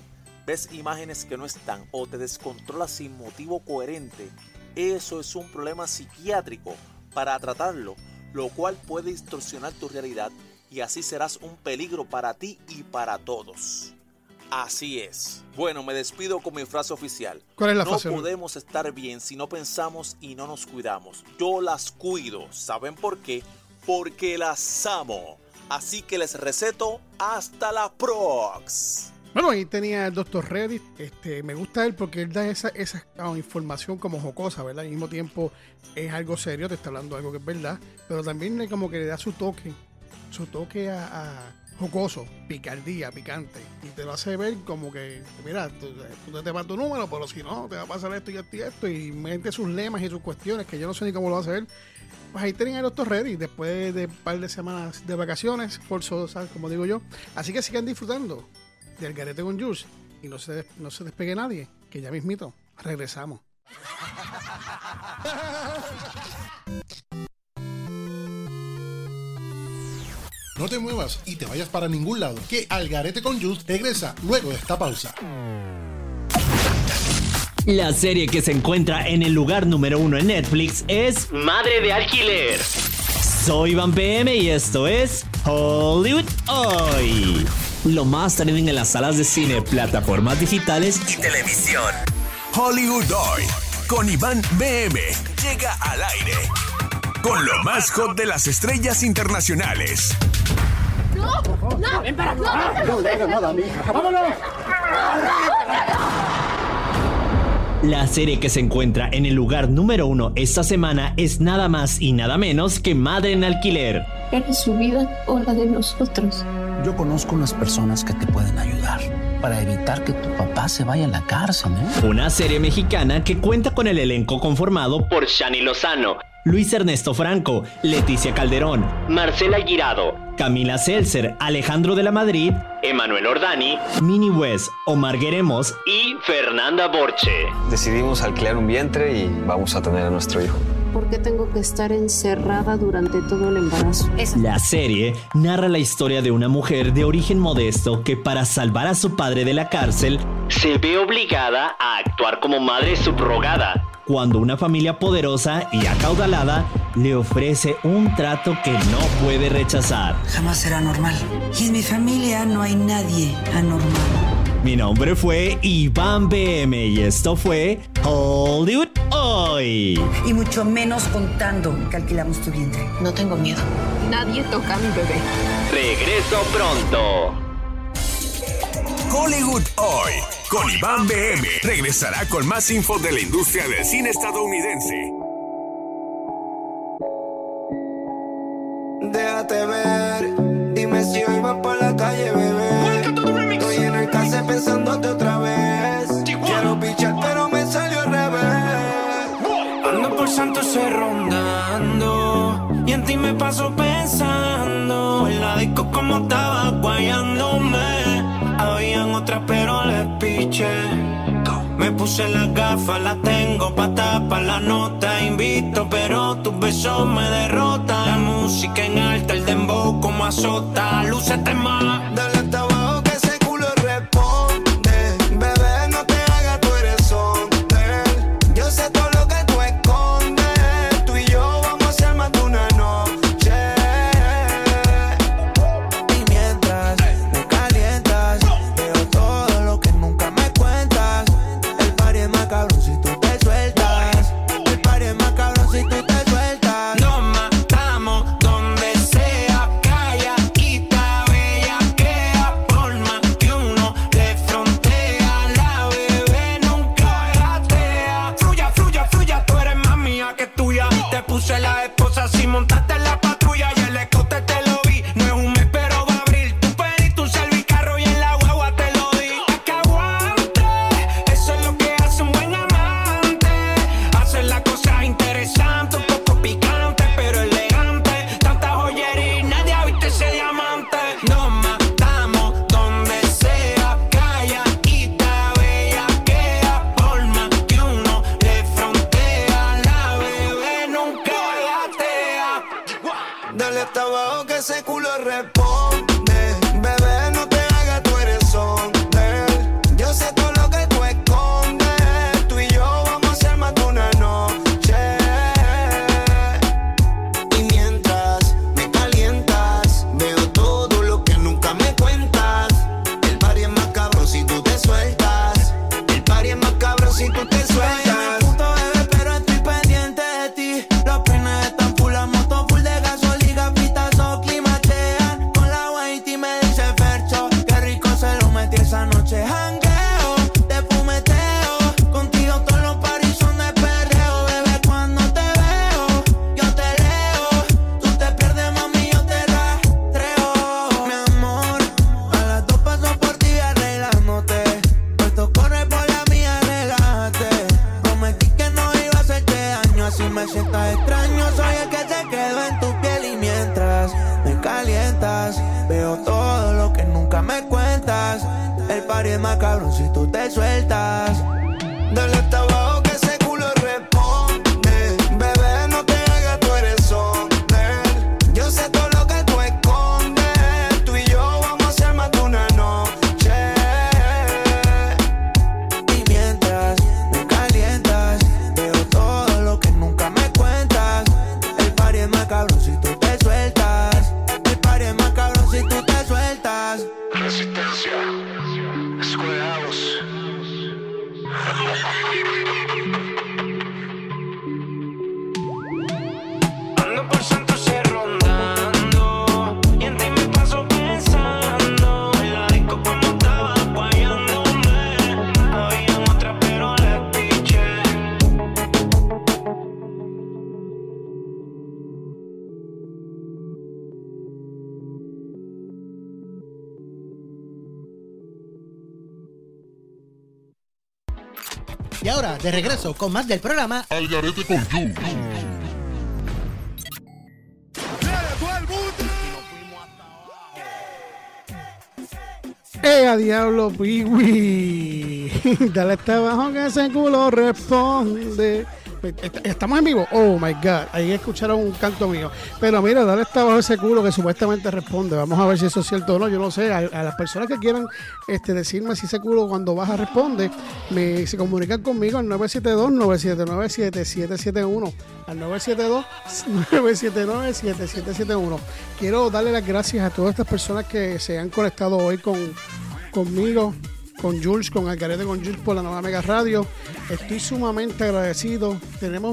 ves imágenes que no están o te descontrolas sin motivo coherente, eso es un problema psiquiátrico. Para tratarlo, lo cual puede distorsionar tu realidad y así serás un peligro para ti y para todos. Así es. Bueno, me despido con mi frase oficial. ¿Cuál es la no frase? podemos estar bien si no pensamos y no nos cuidamos. Yo las cuido. ¿Saben por qué? Porque las amo. Así que les receto hasta la prox. Bueno, ahí tenía el Dr. Reddit. Me gusta él porque él da esa información como jocosa, ¿verdad? Al mismo tiempo es algo serio, te está hablando de algo que es verdad, pero también como que le da su toque a jocoso, picardía, picante, y te lo hace ver como que, mira, tú te vas tu número, pero si no, te va a pasar esto y esto y esto, y mete sus lemas y sus cuestiones, que yo no sé ni cómo lo va a hacer. Pues ahí tenía el Dr. Reddit, después de un par de semanas de vacaciones, forzosas, como digo yo. Así que sigan disfrutando del Garete con Jules y no se despegue nadie, que ya mismito regresamos. No te muevas y te vayas para ningún lado, que Al Garete con Jules regresa luego de esta pausa. La serie que se encuentra en el lugar número 1 en Netflix es Madre de Alquiler. Soy Iván PM y esto es Hollywood Hoy. Lo más trending en las salas de cine, plataformas digitales y televisión. Hollywood Hoy, con Iván BM, llega al aire. Con lo más hot de las estrellas internacionales. ¡No! ¡No! ¡Ven para acá! No le hagas nada a mi hija. ¡Vámonos! La serie que se encuentra en el lugar número 1 esta semana es nada más y nada menos que Madre en Alquiler. ¿Eres su vida o la de nosotros? Yo conozco unas personas que te pueden ayudar para evitar que tu papá se vaya a la cárcel, ¿eh? Una serie mexicana que cuenta con el elenco conformado por Shani Lozano, Luis Ernesto Franco, Leticia Calderón, Marcela Guirado, Camila Seltzer, Alejandro de la Madrid, Emanuel Ordani, Minnie West, Omar Gueremos y Fernanda Borche. Decidimos alquilar un vientre y vamos a tener a nuestro hijo. ¿Por qué tengo que estar encerrada durante todo el embarazo? La serie narra la historia de una mujer de origen modesto que para salvar a su padre de la cárcel se ve obligada a actuar como madre subrogada, cuando una familia poderosa y acaudalada le ofrece un trato que no puede rechazar. Jamás será normal. Y en mi familia no hay nadie anormal. Mi nombre fue Iván BM y esto fue Hollywood Hoy. Y mucho menos contando que alquilamos tu vientre. No tengo miedo. Nadie toca a mi bebé. Regreso pronto. Hollywood Hoy, con Iván BM, regresará con más info de la industria del cine estadounidense. Déjate ver, dime si hoy vas por la calle, bebé. Estoy en el cárcel pensándote otra vez. Quiero pichar, pero me salió al revés. Ando por Santos rondando y en ti me paso pensando. En la disco como estaba guayándome. Habían otras pero les piché. Me puse las gafas, las tengo pa' tapar la nota. Invito pero tus besos me derrotan. La música en alta, el dembow como azota. Lúcete más, dale hasta abajo que ese culo responde. Bebé, no te hagas, tú eres hombre. Yo sé todo lo que tú escondes. Tú y yo vamos a hacer más de una noche. Y mientras me calientas, veo todo lo que nunca me cuentas. El party es más cabrón si tú te sueltas. El party es más cabrón si tú te sueltas. Nos matamos donde sea, calla, quita, bella, crea. Por más que uno le frontea, la bebé nunca gatea. Fluya, fluya, fluya, tú eres más mía que tuya. Te puse la esposa si montaste en la patrulla. Y el escote te lo vi, no es un mes pero va a abrir. Tú pediste un servicarro y en la guagua te lo di. Pa' que aguante, eso es lo que hace un buen amante. Hacer la cosa interesante, un poco picante pero elegante. Tanta joyería y nadie ha visto ese diamante. Nos matamos donde sea, calla, quita, bella, queda. Por más que uno le frontea, la bebé nunca gatea. Dale hasta abajo que ese culo responde. Bebé, no te hagas, tú eres hombre. Yo sé todo me cuentas. El party es más cabrón si tú te sueltas. Dale hasta abajo que ese culo responde. Bebé, no te hagas, tú eres hombre. Yo sé todo lo que tú escondes. Tú y yo vamos a hacer más de una noche. Y mientras me calientas, veo todo lo que nunca me cuentas. El party es más cabrón si tú te sueltas. El party es más cabrón si tú te sueltas. Resistencia. Escueados. Ando por Santos rondando y en ti me paso pensando. En la disco cuando estaba guayándome, había otra pero le piché. Y ahora, de regreso con más del programa Al Garete con Jules. A diablo, piwi. Dale hasta abajo que ese culo responde. Estamos en vivo. Oh my God. Ahí escucharon un canto mío. Pero mira, dale hasta abajo ese culo que supuestamente responde. Vamos a ver si eso es cierto o no. Yo no sé. A las personas que quieran decirme si ese culo cuando baja responde, se comunican conmigo al 972-979-7771. Al 972-979-7771. Quiero darle las gracias a todas estas personas que se han conectado hoy conmigo, con Jules, con Al Garete con Jules por la Nueva Mega Radio. Estoy sumamente agradecido. Tenemos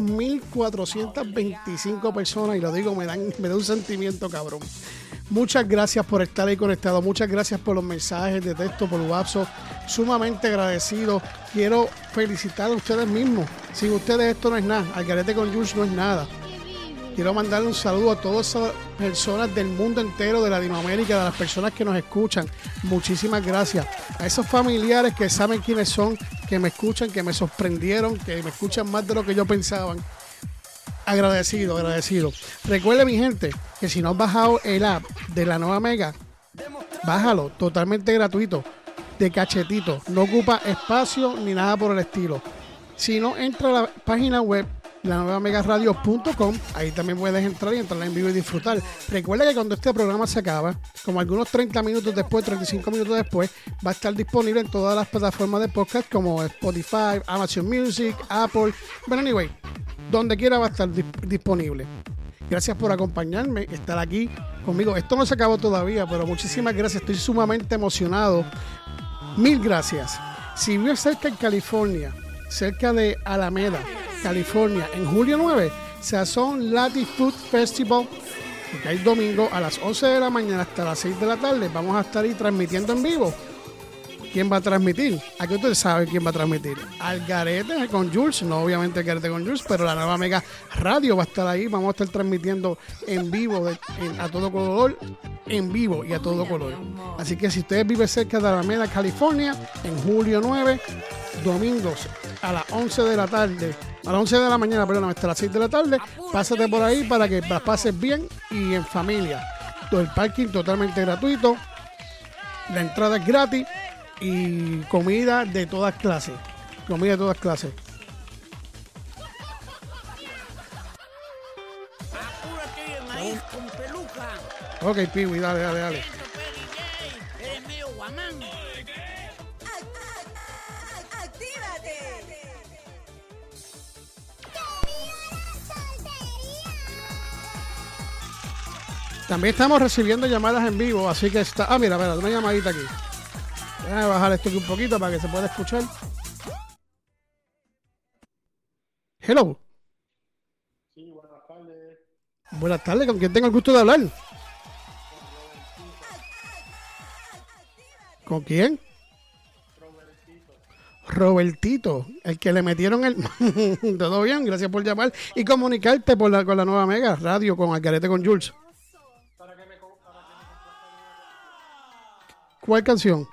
1425 personas y lo digo, me da un sentimiento cabrón. Muchas gracias por estar ahí conectado. Muchas gracias por los mensajes de texto, por WhatsApp. Sumamente agradecido. Quiero felicitar a ustedes mismos. Sin ustedes esto no es nada. Al Garete con Jules no es nada. Quiero mandarle un saludo a todas esas personas del mundo entero, de Latinoamérica, de las personas que nos escuchan. Muchísimas gracias. A esos familiares que saben quiénes son, que me escuchan, que me sorprendieron, que me escuchan más de lo que yo pensaba. Agradecido. Recuerde, mi gente, que si no has bajado el app de la Nueva Mega, bájalo, totalmente gratuito, de cachetito. No ocupa espacio ni nada por el estilo. Si no, entra a la página web lanuevamegaradio.com. Ahí también puedes entrar en vivo y disfrutar. Recuerda que cuando este programa se acaba, como algunos 30 minutos después, 35 minutos después, va a estar disponible en todas las plataformas de podcast como Spotify, Amazon Music, Apple. Bueno, anyway, donde quiera va a estar disponible. Gracias por acompañarme, estar aquí conmigo. Esto no se acabó todavía, pero muchísimas gracias. Estoy sumamente emocionado. Mil gracias. Si vives cerca en California, cerca de Alameda, California, en julio 9, Sazón Latin Food Festival, que hay domingo a las 11 de la mañana hasta las 6 de la tarde. Vamos a estar ahí transmitiendo en vivo. ¿Quién va a transmitir? Aquí ustedes saben quién va a transmitir. Al Garete con Jules, no obviamente Al Garete con Jules, pero la Nueva Mega Radio va a estar ahí. Vamos a estar transmitiendo en vivo, a todo color, en vivo y a todo color. Así que si ustedes viven cerca de Alameda, California, en julio 9, domingos a las 11 de la tarde, a las 11 de la mañana, perdón, hasta las 6 de la tarde, pásate por ahí para que las pases bien y en familia. Todo el parking totalmente gratuito, la entrada es gratis y comida de todas clases. Ok, Piwi, dale. También estamos recibiendo llamadas en vivo, así que está... Ah, mira, una llamadita aquí. Déjame bajar esto aquí un poquito para que se pueda escuchar. Hello. Sí, buenas tardes. Buenas tardes, ¿con quién tengo el gusto de hablar? ¿Con quién? Robertito, el que le metieron el... Todo bien, gracias por llamar y comunicarte con la Nueva Mega Radio con Al Garete con Jules. ¿Cuál canción?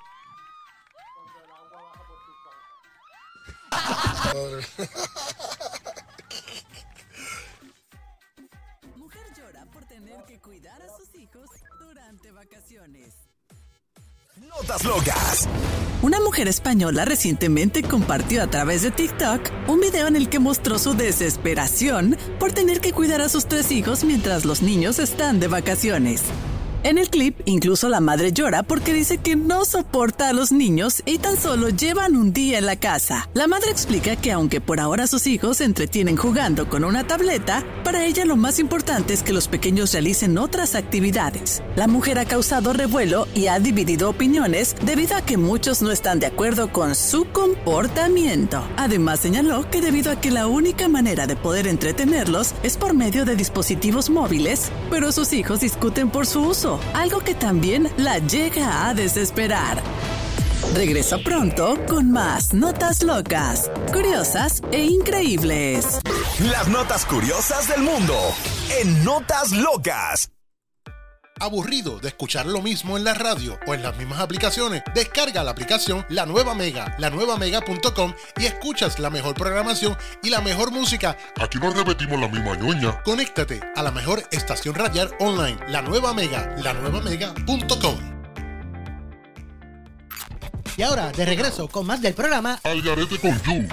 Mujer llora por tener que cuidar a sus hijos durante vacaciones. Notas locas. Una mujer española recientemente compartió a través de TikTok un video en el que mostró su desesperación por tener que cuidar a sus 3 hijos mientras los niños están de vacaciones. En el clip, incluso la madre llora porque dice que no soporta a los niños y tan solo llevan un día en la casa. La madre explica que aunque por ahora sus hijos se entretienen jugando con una tableta, para ella lo más importante es que los pequeños realicen otras actividades. La mujer ha causado revuelo y ha dividido opiniones debido a que muchos no están de acuerdo con su comportamiento. Además señaló que debido a que la única manera de poder entretenerlos es por medio de dispositivos móviles, pero sus hijos discuten por su uso, algo que también la llega a desesperar. Regreso pronto con más notas locas, curiosas e increíbles. Las notas curiosas del mundo en Notas Locas. ¿Aburrido de escuchar lo mismo en la radio o en las mismas aplicaciones? Descarga la aplicación La Nueva Mega, lanuevamega.com, y escuchas la mejor programación y la mejor música. Aquí no repetimos la misma ñoña. Conéctate a la mejor estación radial online, La Nueva Mega, lanuevamega.com. Y ahora, de regreso con más del programa Al Garete con Jules.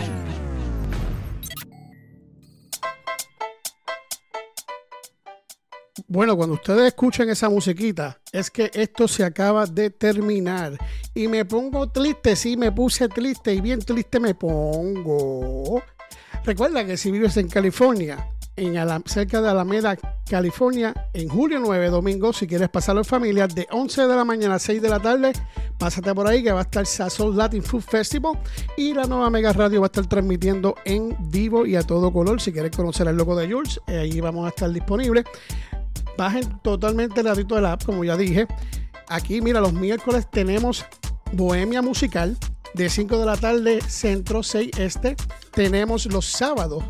Bueno, cuando ustedes escuchan esa musiquita, es que esto se acaba de terminar. Y me pongo triste, sí, me puse triste y bien triste me pongo. Recuerda que si vives en California, cerca de Alameda, California, en julio 9, domingo, si quieres pasarlo en familia, de 11 de la mañana a 6 de la tarde, pásate por ahí que va a estar Sazón Latin Food Festival y la Nueva Mega Radio va a estar transmitiendo en vivo y a todo color. Si quieres conocer al loco de Jules, ahí vamos a estar disponibles. Bajen totalmente gratuito el app, como ya dije. Aquí, mira, los miércoles tenemos Bohemia Musical de 5 de la tarde centro, 6 este. Tenemos los sábados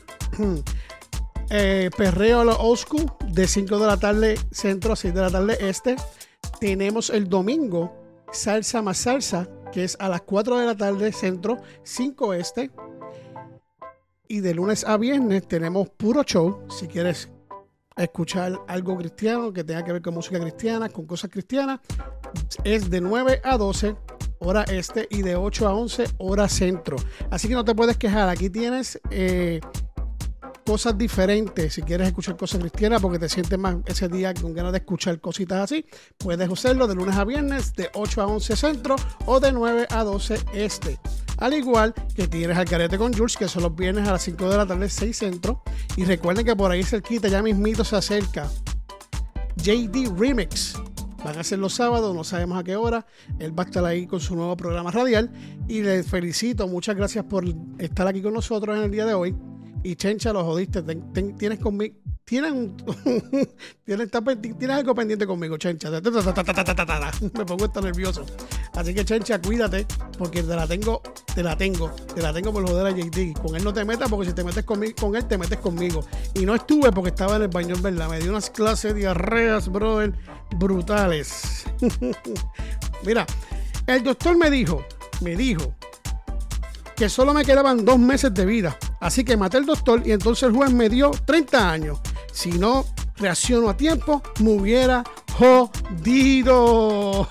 Perreo a la Old School de 5 de la tarde centro a 6 de la tarde este. Tenemos el domingo Salsa más Salsa, que es a las 4 de la tarde centro, 5 este. Y de lunes a viernes tenemos Puro Show, si quieres escuchar algo cristiano que tenga que ver con música cristiana, con cosas cristianas, es de 9 a 12 hora este y de 8 a 11 hora centro. Así que no te puedes quejar. Aquí tienes cosas diferentes. Si quieres escuchar cosas cristianas porque te sientes más ese día con ganas de escuchar cositas así, puedes hacerlo de lunes a viernes de 8 a 11 centro o de 9 a 12 este. Al igual que tienes Al Garete con Jules, que son los viernes a las 5 de la tarde, 6 centro. Y recuerden que por ahí cerquita, ya mismito se acerca JD Remix. Van a ser los sábados, no sabemos a qué hora. Él va a estar ahí con su nuevo programa radial. Y les felicito, muchas gracias por estar aquí con nosotros en el día de hoy. Y Chencha, lo jodiste. Tienes conmigo. Tienes algo pendiente conmigo, Chencha. Me pongo tan nervioso. Así que, Chencha, cuídate, porque te la tengo por joder a JD. Con él no te metas, porque si te metes con él, te metes conmigo. Y no estuve porque estaba en el baño, en verdad. Me dio unas clases de diarreas, brother, brutales. Mira, el doctor me dijo que solo me quedaban 2 meses de vida. Así que maté al doctor y entonces el juez me dio 30 años. Si no reacciono a tiempo, me hubiera jodido.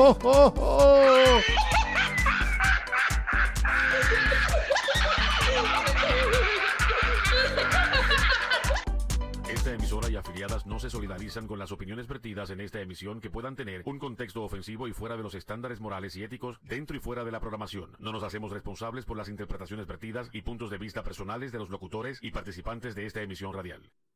Esta emisora y afiliadas no se solidarizan con las opiniones vertidas en esta emisión que puedan tener un contexto ofensivo y fuera de los estándares morales y éticos dentro y fuera de la programación. No nos hacemos responsables por las interpretaciones vertidas y puntos de vista personales de los locutores y participantes de esta emisión radial.